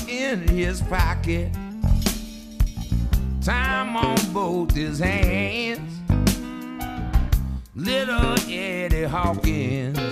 in his pocket, time on both his hands. Little Eddie Hawkins